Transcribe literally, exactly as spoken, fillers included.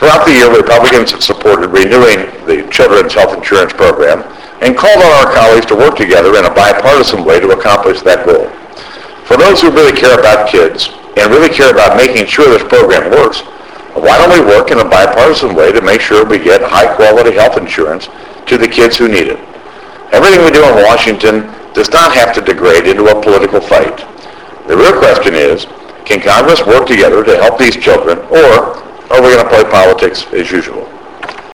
Throughout the year, Republicans have supported renewing the Children's Health Insurance Program and called on our colleagues to work together in a bipartisan way to accomplish that goal. For those who really care about kids and really care about making sure this program works, why don't we work in a bipartisan way to make sure we get high-quality health insurance to the kids who need it? Everything we do in Washington does not have to degrade into a political fight. The real question is, can Congress work together to help these children, or are we going to play politics as usual?